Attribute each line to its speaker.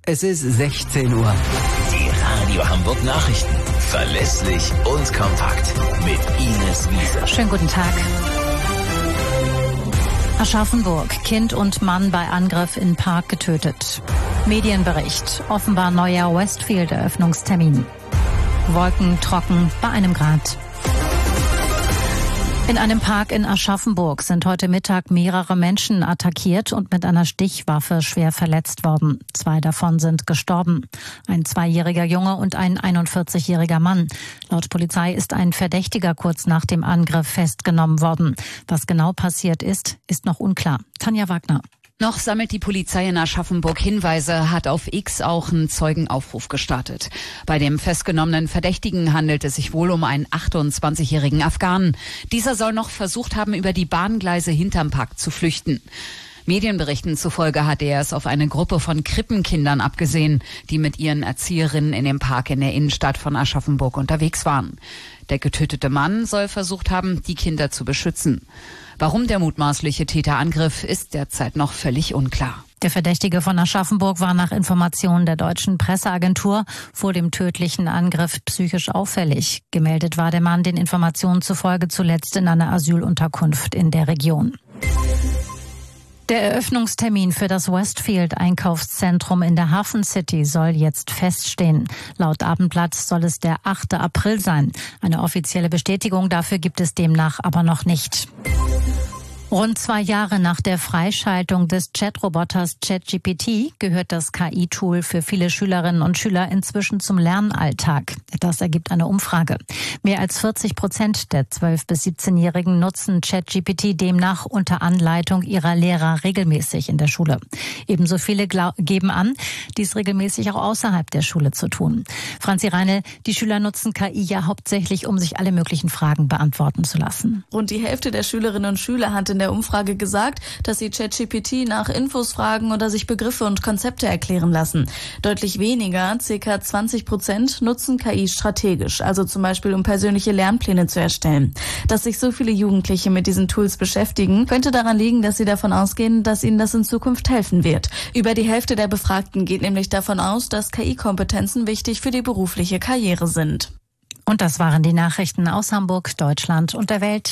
Speaker 1: Es ist 16 Uhr.
Speaker 2: Die Radio Hamburg Nachrichten. Verlässlich und kompakt. Mit Ines Wiese.
Speaker 3: Schönen guten Tag. Aschaffenburg. Kind und Mann bei Angriff in Park getötet. Medienbericht. Offenbar neuer Westfield-Eröffnungstermin. Wolken trocken bei 1 Grad. In einem Park in Aschaffenburg sind heute Mittag mehrere Menschen attackiert und mit einer Stichwaffe schwer verletzt worden. 2 davon sind gestorben. Ein 2-jähriger Junge und ein 41-jähriger Mann. Laut Polizei ist ein Verdächtiger kurz nach dem Angriff festgenommen worden. Was genau passiert ist noch unklar. Tanja Wagner.
Speaker 4: Noch sammelt die Polizei in Aschaffenburg Hinweise, hat auf X auch einen Zeugenaufruf gestartet. Bei dem festgenommenen Verdächtigen handelt es sich wohl um einen 28-jährigen Afghanen. Dieser soll noch versucht haben, über die Bahngleise hinterm Park zu flüchten. Medienberichten zufolge hat er es auf eine Gruppe von Krippenkindern abgesehen, die mit ihren Erzieherinnen in dem Park in der Innenstadt von Aschaffenburg unterwegs waren. Der getötete Mann soll versucht haben, die Kinder zu beschützen. Warum der mutmaßliche Täter angriff, ist derzeit noch völlig unklar.
Speaker 3: Der Verdächtige von Aschaffenburg war nach Informationen der deutschen Presseagentur vor dem tödlichen Angriff psychisch auffällig. Gemeldet war der Mann den Informationen zufolge zuletzt in einer Asylunterkunft in der Region. Der Eröffnungstermin für das Westfield-Einkaufszentrum in der Hafen City soll jetzt feststehen. Laut Abendblatt soll es der 8. April sein. Eine offizielle Bestätigung dafür gibt es demnach aber noch nicht. Rund 2 Jahre nach der Freischaltung des Chatroboters ChatGPT gehört das KI-Tool für viele Schülerinnen und Schüler inzwischen zum Lernalltag. Das ergibt eine Umfrage. Mehr als 40% der 12- bis 17-Jährigen nutzen ChatGPT demnach unter Anleitung ihrer Lehrer regelmäßig in der Schule. Ebenso viele geben an, dies regelmäßig auch außerhalb der Schule zu tun. Franzi Reinl, die Schüler nutzen KI ja hauptsächlich, um sich alle möglichen Fragen beantworten zu lassen.
Speaker 5: Rund die Hälfte der Schülerinnen und Schüler hat in der Umfrage gesagt, dass sie ChatGPT nach Infos fragen oder sich Begriffe und Konzepte erklären lassen. Deutlich weniger, ca. 20%, nutzen KI strategisch, also zum Beispiel um persönliche Lernpläne zu erstellen. Dass sich so viele Jugendliche mit diesen Tools beschäftigen, könnte daran liegen, dass sie davon ausgehen, dass ihnen das in Zukunft helfen wird. Über die Hälfte der Befragten geht nämlich davon aus, dass KI-Kompetenzen wichtig für die berufliche Karriere sind.
Speaker 3: Und das waren die Nachrichten aus Hamburg, Deutschland und der Welt.